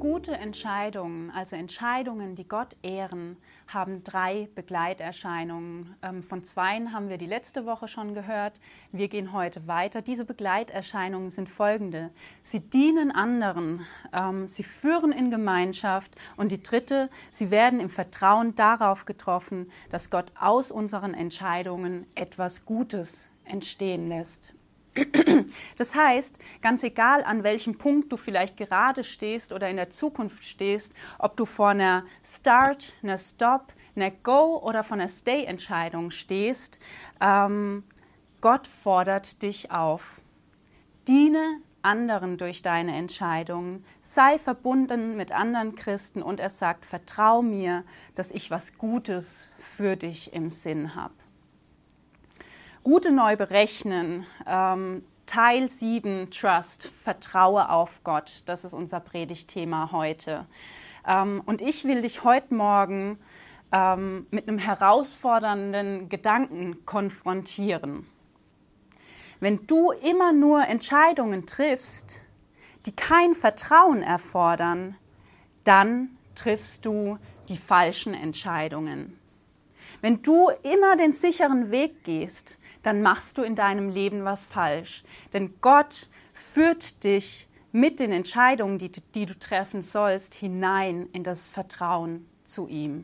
Gute Entscheidungen, also Entscheidungen, die Gott ehren, haben 3 Begleiterscheinungen. Von 2 haben wir die letzte Woche schon gehört. Wir gehen heute weiter. Diese Begleiterscheinungen sind folgende. Sie dienen anderen, sie führen in Gemeinschaft und die 3, sie werden im Vertrauen darauf getroffen, dass Gott aus unseren Entscheidungen etwas Gutes entstehen lässt. Das heißt, ganz egal, an welchem Punkt du vielleicht gerade stehst oder in der Zukunft stehst, ob du vor einer Start, einer Stop, einer Go oder vor einer Stay-Entscheidung stehst, Gott fordert dich auf. Diene anderen durch deine Entscheidungen, sei verbunden mit anderen Christen und er sagt, vertrau mir, dass ich was Gutes für dich im Sinn habe. Route neu berechnen, Teil 7, Trust, Vertraue auf Gott. Das ist unser Predigtthema heute. Und ich will dich heute Morgen mit einem herausfordernden Gedanken konfrontieren. Wenn du immer nur Entscheidungen triffst, die kein Vertrauen erfordern, dann triffst du die falschen Entscheidungen. Wenn du immer den sicheren Weg gehst, dann machst du in deinem Leben was falsch. Denn Gott führt dich mit den Entscheidungen, die du treffen sollst, hinein in das Vertrauen zu ihm.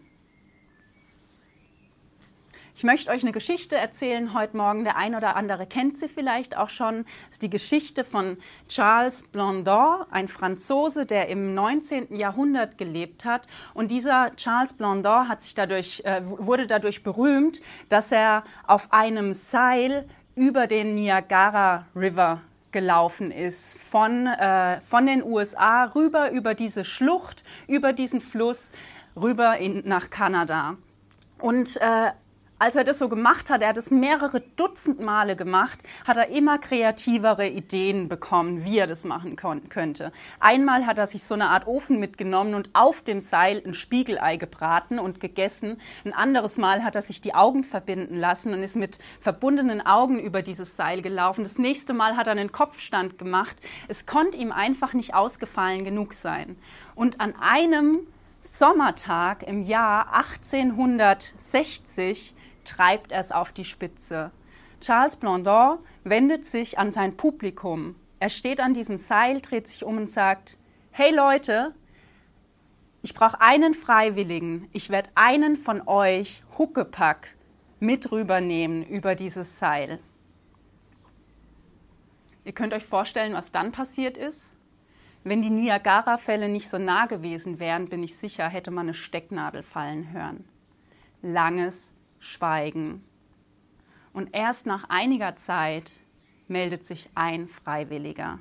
Ich möchte euch eine Geschichte erzählen heute Morgen. Der ein oder andere kennt sie vielleicht auch schon. Das ist die Geschichte von Charles Blondin, ein Franzose, der im 19. Jahrhundert gelebt hat. Und dieser Charles Blondin wurde dadurch berühmt, dass er auf einem Seil über den Niagara River gelaufen ist, von den USA rüber über diese Schlucht, über diesen Fluss, rüber nach Kanada. Und als er das so gemacht hat, er hat es mehrere Dutzend Male gemacht, hat er immer kreativere Ideen bekommen, wie er das machen könnte. Einmal hat er sich so eine Art Ofen mitgenommen und auf dem Seil ein Spiegelei gebraten und gegessen. Ein anderes Mal hat er sich die Augen verbinden lassen und ist mit verbundenen Augen über dieses Seil gelaufen. Das nächste Mal hat er einen Kopfstand gemacht. Es konnte ihm einfach nicht ausgefallen genug sein. Und an einem Sommertag im Jahr 1860 treibt er es auf die Spitze. Charles Blondin wendet sich an sein Publikum. Er steht an diesem Seil, dreht sich um und sagt, hey Leute, ich brauche einen Freiwilligen. Ich werde einen von euch Huckepack mit rübernehmen über dieses Seil. Ihr könnt euch vorstellen, was dann passiert ist. Wenn die Niagara-Fälle nicht so nah gewesen wären, bin ich sicher, hätte man eine Stecknadel fallen hören. Langes Schweigen. Und erst nach einiger Zeit meldet sich ein Freiwilliger.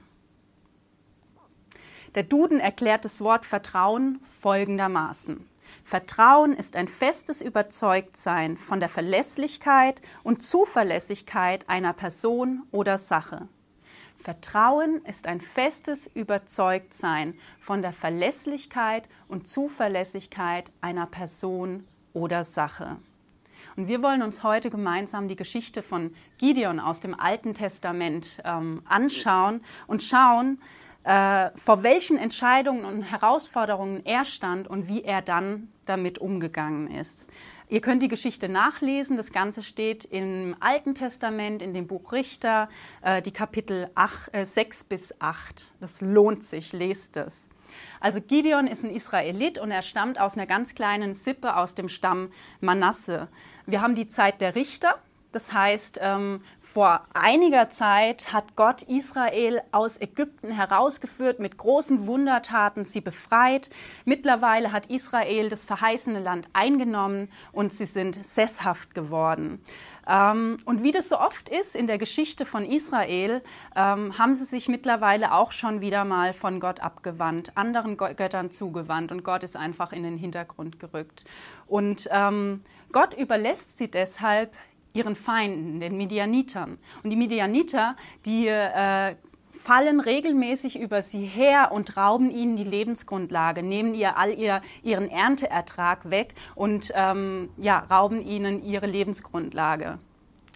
Der Duden erklärt das Wort Vertrauen folgendermaßen. Vertrauen ist ein festes Überzeugtsein von der Verlässlichkeit und Zuverlässigkeit einer Person oder Sache. Vertrauen ist ein festes Überzeugtsein von der Verlässlichkeit und Zuverlässigkeit einer Person oder Sache. Und wir wollen uns heute gemeinsam die Geschichte von Gideon aus dem Alten Testament anschauen und schauen, vor welchen Entscheidungen und Herausforderungen er stand und wie er dann damit umgegangen ist. Ihr könnt die Geschichte nachlesen. Das Ganze steht im Alten Testament, in dem Buch Richter, die Kapitel 6 bis 8. Das lohnt sich, lest es. Also Gideon ist ein Israelit und er stammt aus einer ganz kleinen Sippe aus dem Stamm Manasse. Wir haben die Zeit der Richter. Das heißt, vor einiger Zeit hat Gott Israel aus Ägypten herausgeführt, mit großen Wundertaten sie befreit. Mittlerweile hat Israel das verheißene Land eingenommen und sie sind sesshaft geworden. Und wie das so oft ist in der Geschichte von Israel, haben sie sich mittlerweile auch schon wieder mal von Gott abgewandt, anderen Göttern zugewandt und Gott ist einfach in den Hintergrund gerückt. Und Gott überlässt sie deshalb ihren Feinden, den Midianitern. Und die Midianiter, die fallen regelmäßig über sie her und rauben ihnen die Lebensgrundlage, nehmen ihren Ernteertrag weg und rauben ihnen ihre Lebensgrundlage.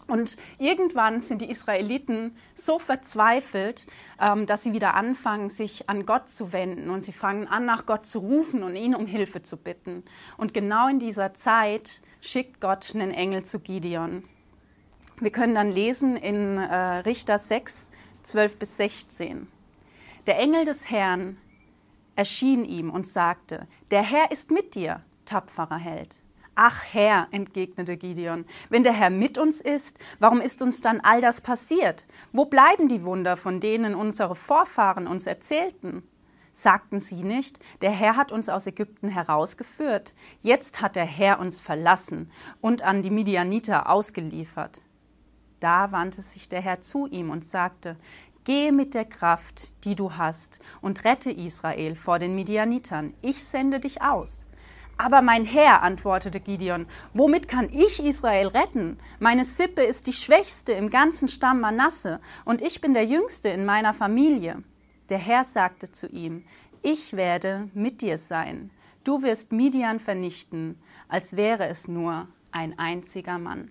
Und irgendwann sind die Israeliten so verzweifelt, dass sie wieder anfangen, sich an Gott zu wenden. Und sie fangen an, nach Gott zu rufen und ihn um Hilfe zu bitten. Und genau in dieser Zeit schickt Gott einen Engel zu Gideon. Wir können dann lesen in Richter 6, 12 bis 16. Der Engel des Herrn erschien ihm und sagte, der Herr ist mit dir, tapferer Held. Ach Herr, entgegnete Gideon, wenn der Herr mit uns ist, warum ist uns dann all das passiert? Wo bleiben die Wunder, von denen unsere Vorfahren uns erzählten? Sagten sie nicht, der Herr hat uns aus Ägypten herausgeführt, jetzt hat der Herr uns verlassen und an die Midianiter ausgeliefert. Da wandte sich der Herr zu ihm und sagte, Geh mit der Kraft, die du hast, und rette Israel vor den Midianitern. Ich sende dich aus. Aber mein Herr, antwortete Gideon, womit kann ich Israel retten? Meine Sippe ist die schwächste im ganzen Stamm Manasse, und ich bin der Jüngste in meiner Familie. Der Herr sagte zu ihm, ich werde mit dir sein. Du wirst Midian vernichten, als wäre es nur ein einziger Mann.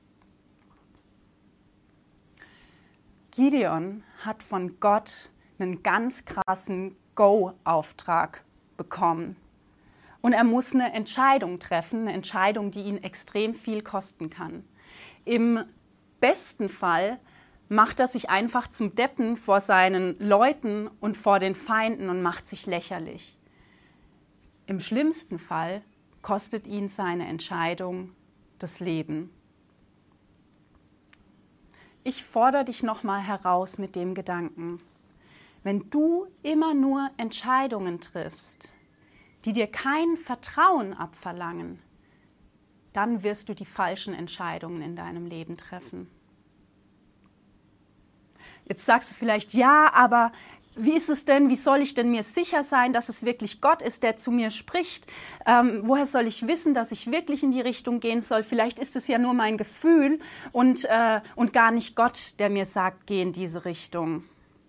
Gideon hat von Gott einen ganz krassen Go-Auftrag bekommen. Und er muss eine Entscheidung treffen, eine Entscheidung, die ihn extrem viel kosten kann. Im besten Fall macht er sich einfach zum Deppen vor seinen Leuten und vor den Feinden und macht sich lächerlich. Im schlimmsten Fall kostet ihn seine Entscheidung das Leben. Ich fordere dich nochmal heraus mit dem Gedanken, wenn du immer nur Entscheidungen triffst, die dir kein Vertrauen abverlangen, dann wirst du die falschen Entscheidungen in deinem Leben treffen. Jetzt sagst du vielleicht, ja, aber wie ist es denn, wie soll ich denn mir sicher sein, dass es wirklich Gott ist, der zu mir spricht? Woher soll ich wissen, dass ich wirklich in die Richtung gehen soll? Vielleicht ist es ja nur mein Gefühl und gar nicht Gott, der mir sagt, geh in diese Richtung.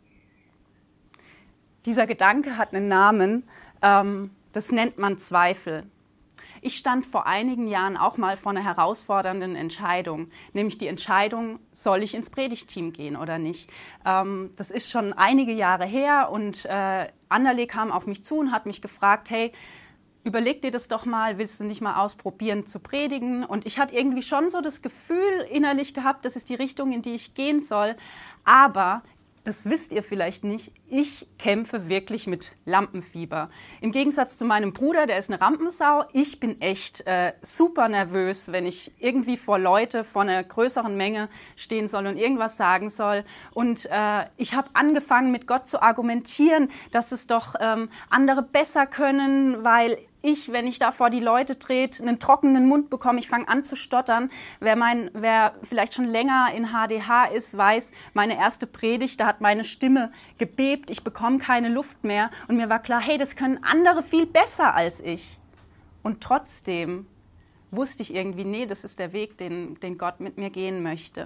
Dieser Gedanke hat einen Namen, das nennt man Zweifel. Ich stand vor einigen Jahren auch mal vor einer herausfordernden Entscheidung, nämlich die Entscheidung, soll ich ins Predigtteam gehen oder nicht. Das ist schon einige Jahre her und Anderle kam auf mich zu und hat mich gefragt, hey, überleg dir das doch mal, willst du nicht mal ausprobieren zu predigen? Und ich hatte irgendwie schon so das Gefühl innerlich gehabt, das ist die Richtung, in die ich gehen soll, aber das wisst ihr vielleicht nicht, ich kämpfe wirklich mit Lampenfieber. Im Gegensatz zu meinem Bruder, der ist eine Rampensau, ich bin echt super nervös, wenn ich irgendwie vor einer größeren Menge stehen soll und irgendwas sagen soll. Und ich habe angefangen, mit Gott zu argumentieren, dass es doch andere besser können, weil wenn ich da vor die Leute trete, einen trockenen Mund bekomme, ich fange an zu stottern. Wer vielleicht schon länger in HDH ist, weiß, meine erste Predigt, da hat meine Stimme gebebt, ich bekomme keine Luft mehr. Und mir war klar, hey, das können andere viel besser als ich. Und trotzdem wusste ich irgendwie, nee, das ist der Weg, den Gott mit mir gehen möchte.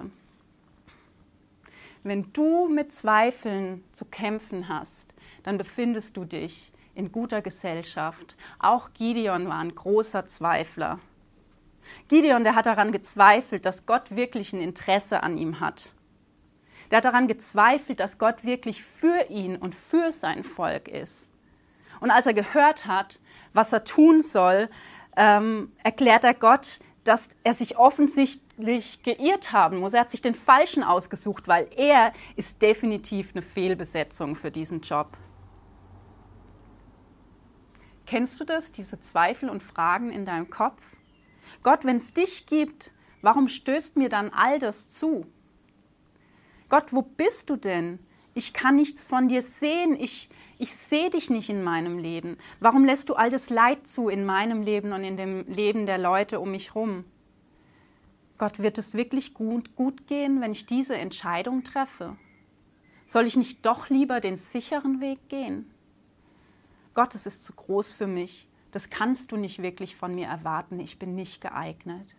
Wenn du mit Zweifeln zu kämpfen hast, dann befindest du dich in guter Gesellschaft. Auch Gideon war ein großer Zweifler. Gideon, der hat daran gezweifelt, dass Gott wirklich ein Interesse an ihm hat. Der hat daran gezweifelt, dass Gott wirklich für ihn und für sein Volk ist. Und als er gehört hat, was er tun soll, erklärt er Gott, dass er sich offensichtlich geirrt haben muss. Er hat sich den Falschen ausgesucht, weil er ist definitiv eine Fehlbesetzung für diesen Job. Kennst du das, diese Zweifel und Fragen in deinem Kopf? Gott, wenn es dich gibt, warum stößt mir dann all das zu? Gott, wo bist du denn? Ich kann nichts von dir sehen. Ich sehe dich nicht in meinem Leben. Warum lässt du all das Leid zu in meinem Leben und in dem Leben der Leute um mich rum? Gott, wird es wirklich gut gehen, wenn ich diese Entscheidung treffe? Soll ich nicht doch lieber den sicheren Weg gehen? Gott, es ist zu groß für mich. Das kannst du nicht wirklich von mir erwarten. Ich bin nicht geeignet.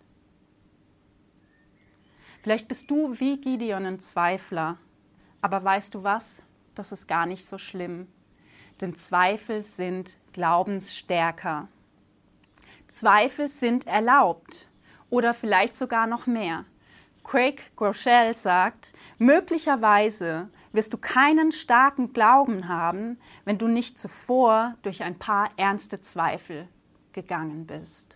Vielleicht bist du wie Gideon ein Zweifler. Aber weißt du was? Das ist gar nicht so schlimm. Denn Zweifel sind Glaubensstärker. Zweifel sind erlaubt. Oder vielleicht sogar noch mehr. Craig Groeschel sagt, möglicherweise wirst du keinen starken Glauben haben, wenn du nicht zuvor durch ein paar ernste Zweifel gegangen bist.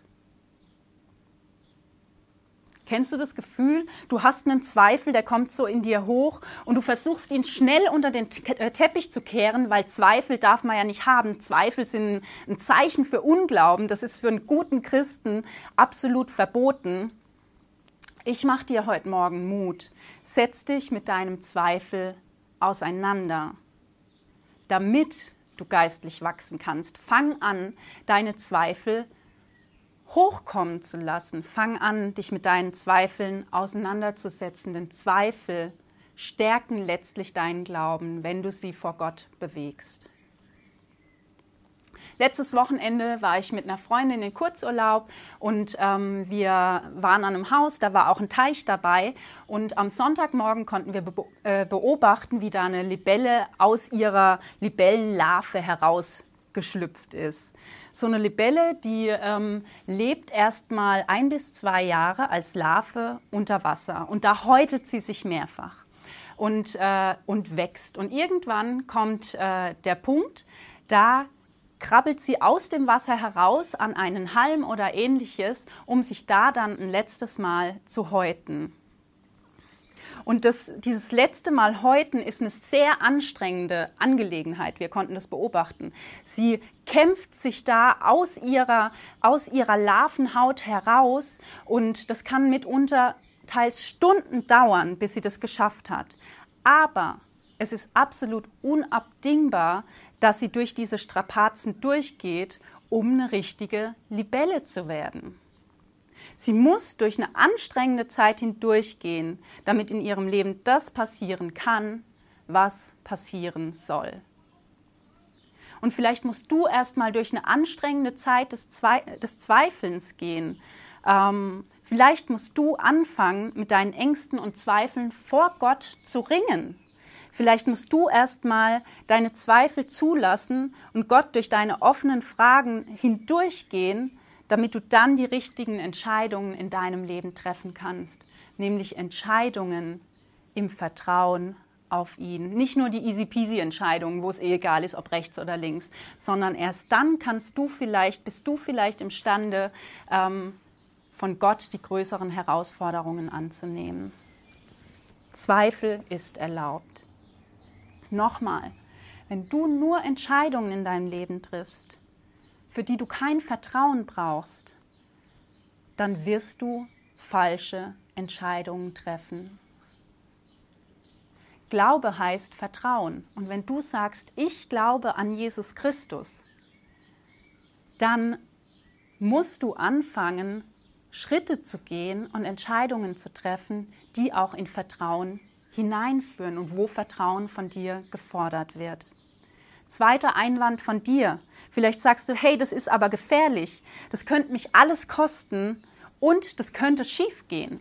Kennst du das Gefühl, du hast einen Zweifel, der kommt so in dir hoch und du versuchst ihn schnell unter den Teppich zu kehren, weil Zweifel darf man ja nicht haben. Zweifel sind ein Zeichen für Unglauben, das ist für einen guten Christen absolut verboten. Ich mache dir heute Morgen Mut. Setz dich mit deinem Zweifel auseinander, damit du geistlich wachsen kannst. Fang an, deine Zweifel hochkommen zu lassen. Fang an, dich mit deinen Zweifeln auseinanderzusetzen, denn Zweifel stärken letztlich deinen Glauben, wenn du sie vor Gott bewegst. Letztes Wochenende war ich mit einer Freundin in Kurzurlaub und wir waren an einem Haus, da war auch ein Teich dabei und am Sonntagmorgen konnten wir beobachten, wie da eine Libelle aus ihrer Libellenlarve herausgeschlüpft ist. So eine Libelle, die lebt erst mal 1 bis 2 Jahre als Larve unter Wasser und da häutet sie sich mehrfach und wächst. Und irgendwann kommt der Punkt, da krabbelt sie aus dem Wasser heraus an einen Halm oder ähnliches, um sich da dann ein letztes Mal zu häuten. Und dieses letzte Mal häuten ist eine sehr anstrengende Angelegenheit. Wir konnten das beobachten. Sie kämpft sich da aus ihrer Larvenhaut heraus und das kann mitunter teils Stunden dauern, bis sie das geschafft hat. Aber es ist absolut unabdingbar, dass sie durch diese Strapazen durchgeht, um eine richtige Libelle zu werden. Sie muss durch eine anstrengende Zeit hindurchgehen, damit in ihrem Leben das passieren kann, was passieren soll. Und vielleicht musst du erstmal durch eine anstrengende Zeit des Zweifelns gehen. Vielleicht musst du anfangen, mit deinen Ängsten und Zweifeln vor Gott zu ringen. Vielleicht musst du erstmal deine Zweifel zulassen und Gott durch deine offenen Fragen hindurchgehen, damit du dann die richtigen Entscheidungen in deinem Leben treffen kannst, nämlich Entscheidungen im Vertrauen auf ihn. Nicht nur die easy-peasy-Entscheidungen, wo es egal ist, ob rechts oder links, sondern erst dann bist du vielleicht imstande, von Gott die größeren Herausforderungen anzunehmen. Zweifel ist erlaubt. Nochmal, wenn du nur Entscheidungen in deinem Leben triffst, für die du kein Vertrauen brauchst, dann wirst du falsche Entscheidungen treffen. Glaube heißt Vertrauen. Und wenn du sagst, ich glaube an Jesus Christus, dann musst du anfangen, Schritte zu gehen und Entscheidungen zu treffen, die auch in Vertrauen hineinführen und wo Vertrauen von dir gefordert wird. Zweiter Einwand von dir. Vielleicht sagst du, hey, das ist aber gefährlich, das könnte mich alles kosten und das könnte schief gehen.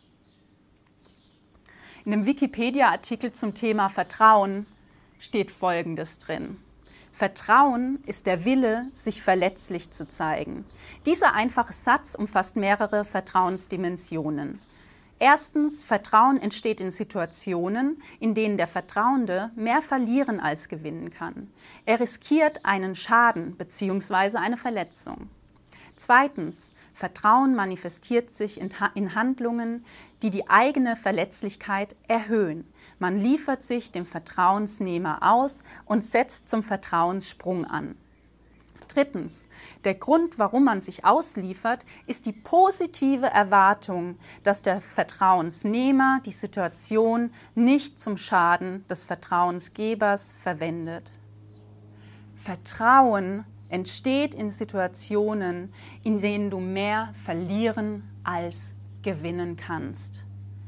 In einem Wikipedia-Artikel zum Thema Vertrauen steht Folgendes drin. Vertrauen ist der Wille, sich verletzlich zu zeigen. Dieser einfache Satz umfasst mehrere Vertrauensdimensionen. Erstens, Vertrauen entsteht in Situationen, in denen der Vertrauende mehr verlieren als gewinnen kann. Er riskiert einen Schaden bzw. eine Verletzung. Zweitens, Vertrauen manifestiert sich in Handlungen, die die eigene Verletzlichkeit erhöhen. Man liefert sich dem Vertrauensnehmer aus und setzt zum Vertrauenssprung an. Drittens, der Grund, warum man sich ausliefert, ist die positive Erwartung, dass der Vertrauensnehmer die Situation nicht zum Schaden des Vertrauensgebers verwendet. Vertrauen entsteht in Situationen, in denen du mehr verlieren als gewinnen kannst.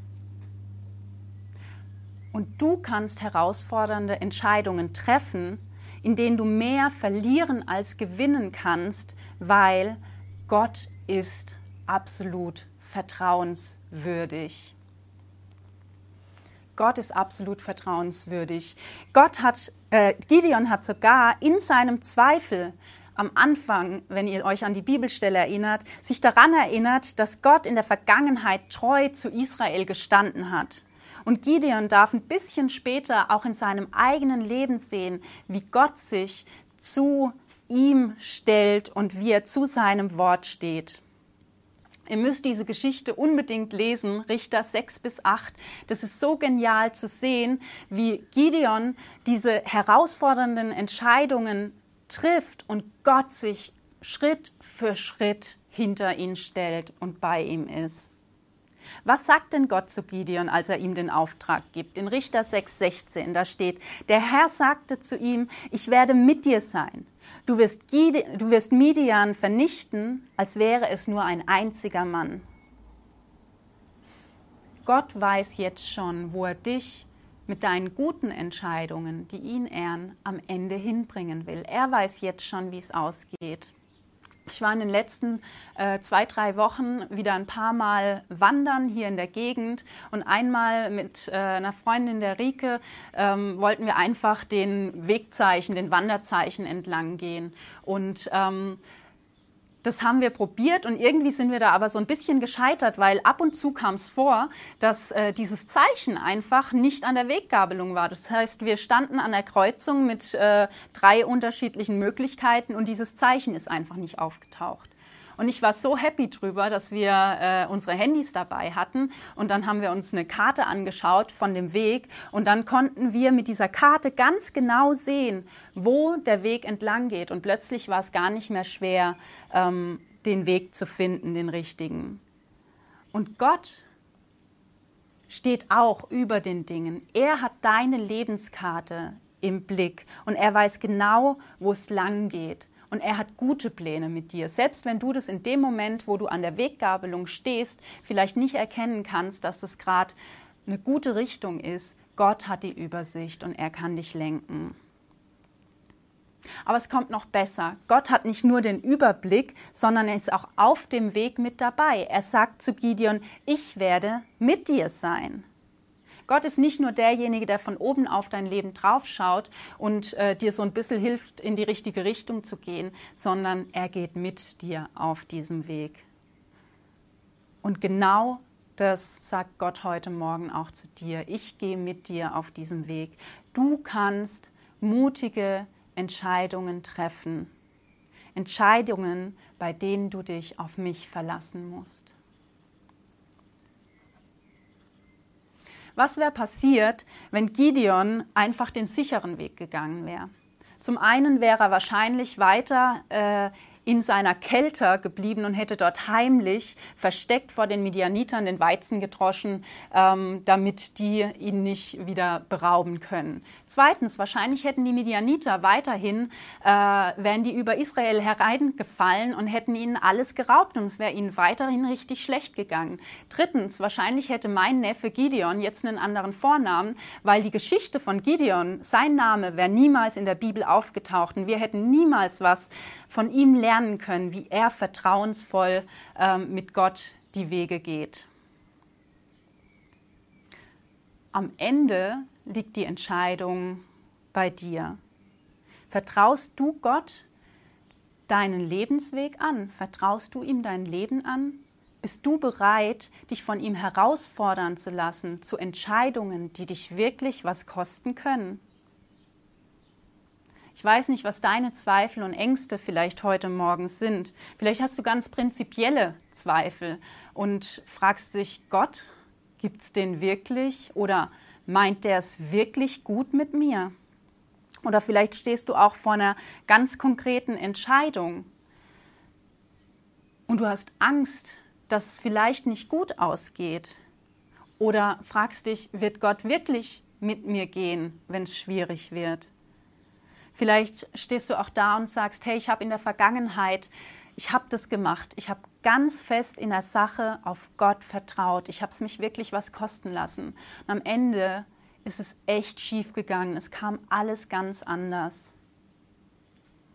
Und du kannst herausfordernde Entscheidungen treffen, in denen du mehr verlieren als gewinnen kannst, weil Gott ist absolut vertrauenswürdig. Gott ist absolut vertrauenswürdig. Gideon hat sogar in seinem Zweifel am Anfang, wenn ihr euch an die Bibelstelle erinnert, sich daran erinnert, dass Gott in der Vergangenheit treu zu Israel gestanden hat. Und Gideon darf ein bisschen später auch in seinem eigenen Leben sehen, wie Gott sich zu ihm stellt und wie er zu seinem Wort steht. Ihr müsst diese Geschichte unbedingt lesen, Richter 6-8. Das ist so genial zu sehen, wie Gideon diese herausfordernden Entscheidungen trifft und Gott sich Schritt für Schritt hinter ihn stellt und bei ihm ist. Was sagt denn Gott zu Gideon, als er ihm den Auftrag gibt? In Richter 6,16, da steht, der Herr sagte zu ihm, ich werde mit dir sein. Du wirst Midian vernichten, als wäre es nur ein einziger Mann. Gott weiß jetzt schon, wo er dich mit deinen guten Entscheidungen, die ihn ehren, am Ende hinbringen will. Er weiß jetzt schon, wie es ausgeht. Ich war in den letzten 2-3 Wochen wieder ein paar Mal wandern hier in der Gegend und einmal mit einer Freundin, der Rike, wollten wir einfach den Wegzeichen, den Wanderzeichen entlang gehen. Und das haben wir probiert und irgendwie sind wir da aber so ein bisschen gescheitert, weil ab und zu kam es vor, dass dieses Zeichen einfach nicht an der Weggabelung war. Das heißt, wir standen an der Kreuzung mit 3 unterschiedlichen Möglichkeiten und dieses Zeichen ist einfach nicht aufgetaucht. Und ich war so happy drüber, dass wir unsere Handys dabei hatten und dann haben wir uns eine Karte angeschaut von dem Weg und dann konnten wir mit dieser Karte ganz genau sehen, wo der Weg entlang geht und plötzlich war es gar nicht mehr schwer, den Weg zu finden, den richtigen. Und Gott steht auch über den Dingen. Er hat deine Lebenskarte im Blick und er weiß genau, wo es lang geht. Und er hat gute Pläne mit dir. Selbst wenn du das in dem Moment, wo du an der Weggabelung stehst, vielleicht nicht erkennen kannst, dass das gerade eine gute Richtung ist, Gott hat die Übersicht und er kann dich lenken. Aber es kommt noch besser. Gott hat nicht nur den Überblick, sondern er ist auch auf dem Weg mit dabei. Er sagt zu Gideon, ich werde mit dir sein. Gott ist nicht nur derjenige, der von oben auf dein Leben draufschaut und dir so ein bisschen hilft, in die richtige Richtung zu gehen, sondern er geht mit dir auf diesem Weg. Und genau das sagt Gott heute Morgen auch zu dir. Ich gehe mit dir auf diesem Weg. Du kannst mutige Entscheidungen treffen. Entscheidungen, bei denen du dich auf mich verlassen musst. Was wäre passiert, wenn Gideon einfach den sicheren Weg gegangen wäre? Zum einen wäre er wahrscheinlich weiter in seiner Kelter geblieben und hätte dort heimlich versteckt vor den Midianitern den Weizen gedroschen, damit die ihn nicht wieder berauben können. Zweitens, wahrscheinlich hätten die Midianiter weiterhin, wären die über Israel hereingefallen und hätten ihnen alles geraubt und es wäre ihnen weiterhin richtig schlecht gegangen. Drittens, wahrscheinlich hätte mein Neffe Gideon jetzt einen anderen Vornamen, weil die Geschichte von Gideon, sein Name wäre niemals in der Bibel aufgetaucht und wir hätten niemals was von ihm lernen können, wie er vertrauensvoll mit Gott die Wege geht. Am Ende liegt die Entscheidung bei dir. Vertraust du Gott deinen Lebensweg an? Vertraust du ihm dein Leben an? Bist du bereit, dich von ihm herausfordern zu lassen zu Entscheidungen, die dich wirklich was kosten können? Ich weiß nicht, was deine Zweifel und Ängste vielleicht heute Morgen sind. Vielleicht hast du ganz prinzipielle Zweifel und fragst dich, Gott, gibt's den wirklich? Oder meint der es wirklich gut mit mir? Oder vielleicht stehst du auch vor einer ganz konkreten Entscheidung und du hast Angst, dass es vielleicht nicht gut ausgeht. Oder fragst dich, wird Gott wirklich mit mir gehen, wenn es schwierig wird? Vielleicht stehst du auch da und sagst, hey, ich habe in der Vergangenheit, ich habe das gemacht. Ich habe ganz fest in der Sache auf Gott vertraut. Ich habe es mich wirklich was kosten lassen. Und am Ende ist es echt schief gegangen. Es kam alles ganz anders.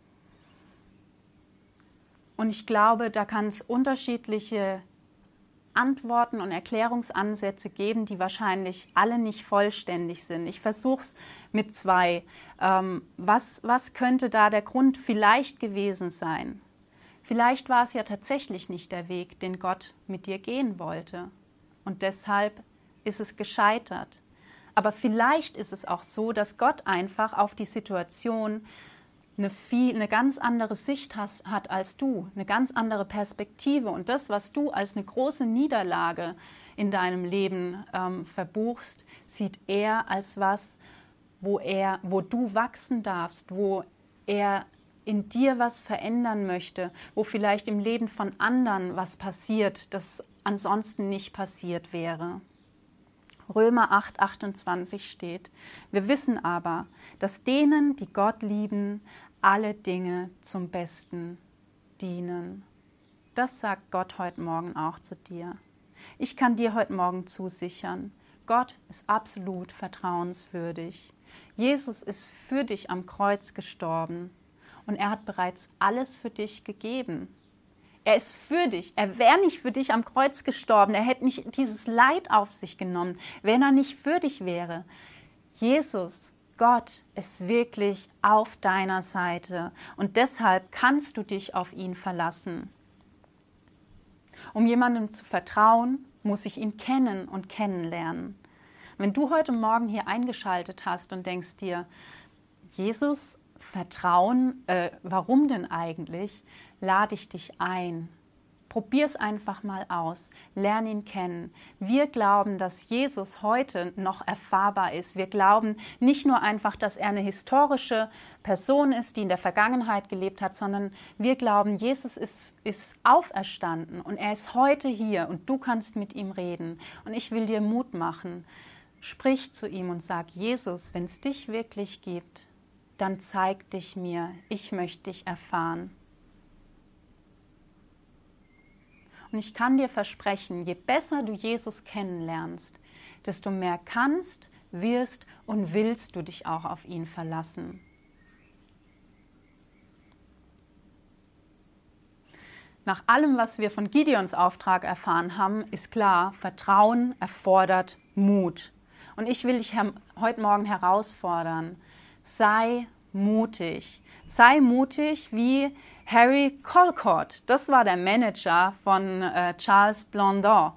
Und ich glaube, da kann es unterschiedliche Antworten und Erklärungsansätze geben, die wahrscheinlich alle nicht vollständig sind. Ich versuche es mit zwei. Was könnte da der Grund vielleicht gewesen sein? Vielleicht war es ja tatsächlich nicht der Weg, den Gott mit dir gehen wollte. Und deshalb ist es gescheitert. Aber vielleicht ist es auch so, dass Gott einfach auf die Situation eine ganz andere Sicht hat als du, eine ganz andere Perspektive. Und das, was du als eine große Niederlage in deinem Leben verbuchst, sieht er als was, wo du wachsen darfst, wo er in dir was verändern möchte, wo vielleicht im Leben von anderen was passiert, das ansonsten nicht passiert wäre. Römer 8, 28 steht: Wir wissen aber, dass denen, die Gott lieben, alle Dinge zum Besten dienen. Das sagt Gott heute Morgen auch zu dir. Ich kann dir heute Morgen zusichern, Gott ist absolut vertrauenswürdig. Jesus ist für dich am Kreuz gestorben und er hat bereits alles für dich gegeben. Er ist für dich. Er wäre nicht für dich am Kreuz gestorben. Er hätte nicht dieses Leid auf sich genommen, wenn er nicht für dich wäre. Jesus, Gott, ist wirklich auf deiner Seite. Und deshalb kannst du dich auf ihn verlassen. Um jemandem zu vertrauen, muss ich ihn kennen und kennenlernen. Wenn du heute Morgen hier eingeschaltet hast und denkst dir, Jesus, Vertrauen, warum denn eigentlich? Lade ich dich ein. Probier es einfach mal aus. Lern ihn kennen. Wir glauben, dass Jesus heute noch erfahrbar ist. Wir glauben nicht nur einfach, dass er eine historische Person ist, die in der Vergangenheit gelebt hat, sondern wir glauben, Jesus ist auferstanden und er ist heute hier und du kannst mit ihm reden. Und ich will dir Mut machen. Sprich zu ihm und sag: Jesus, wenn es dich wirklich gibt, dann zeig dich mir. Ich möchte dich erfahren. Und ich kann dir versprechen, je besser du Jesus kennenlernst, desto mehr kannst, wirst und willst du dich auch auf ihn verlassen. Nach allem, was wir von Gideons Auftrag erfahren haben, ist klar, Vertrauen erfordert Mut. Und ich will dich heute Morgen herausfordern. Sei mutig. Sei mutig wie Harry Colcord. Das war der Manager von Charles Blondin.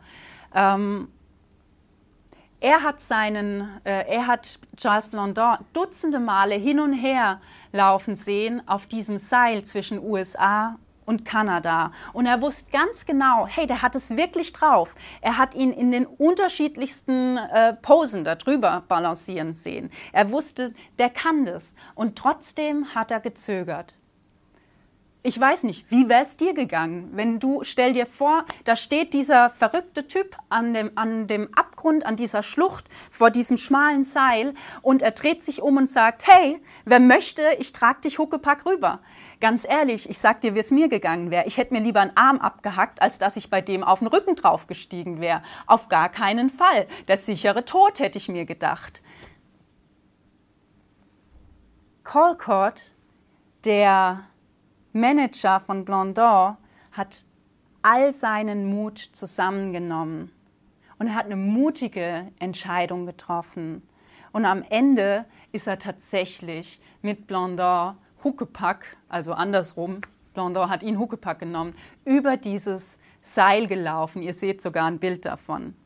Er hat Charles Blondin dutzende Male hin und her laufen sehen auf diesem Seil zwischen USA und Kanada. Und er wusste ganz genau, hey, der hat es wirklich drauf. Er hat ihn in den unterschiedlichsten Posen darüber balancieren sehen. Er wusste, der kann das. Und trotzdem hat er gezögert. Ich weiß nicht, wie wäre es dir gegangen, wenn stell dir vor, da steht dieser verrückte Typ an dem Abgrund, an dieser Schlucht, vor diesem schmalen Seil und er dreht sich um und sagt: Hey, wer möchte, ich trage dich Huckepack rüber. Ganz ehrlich, ich sag dir, wie es mir gegangen wäre. Ich hätte mir lieber einen Arm abgehackt, als dass ich bei dem auf den Rücken draufgestiegen wäre. Auf gar keinen Fall. Der sichere Tod, hätte ich mir gedacht. Colcord, der Manager von Blondin, hat all seinen Mut zusammengenommen und er hat eine mutige Entscheidung getroffen. Und am Ende ist er tatsächlich mit Blondin Huckepack, also andersrum, Blondin hat ihn Huckepack genommen, über dieses Seil gelaufen. Ihr seht sogar ein Bild davon.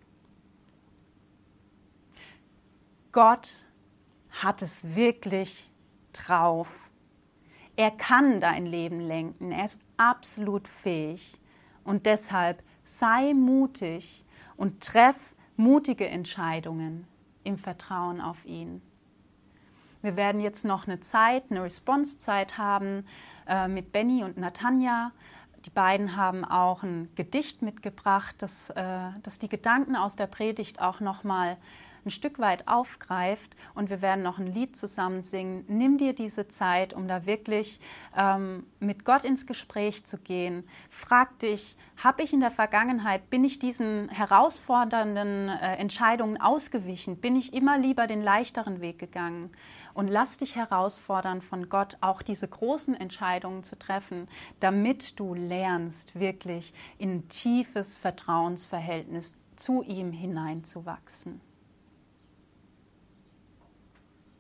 Gott hat es wirklich drauf. Er kann dein Leben lenken. Er ist absolut fähig. Und deshalb sei mutig und treff mutige Entscheidungen im Vertrauen auf ihn. Wir werden jetzt noch eine Response-Zeit haben mit Benny und Natanja. Die beiden haben auch ein Gedicht mitgebracht, das die Gedanken aus der Predigt auch nochmal ein Stück weit aufgreift und wir werden noch ein Lied zusammen singen. Nimm dir diese Zeit, um da wirklich mit Gott ins Gespräch zu gehen. Frag dich, habe ich in der Vergangenheit, bin ich diesen herausfordernden Entscheidungen ausgewichen? Bin ich immer lieber den leichteren Weg gegangen? Und lass dich herausfordern von Gott, auch diese großen Entscheidungen zu treffen, damit du lernst, wirklich in ein tiefes Vertrauensverhältnis zu ihm hineinzuwachsen.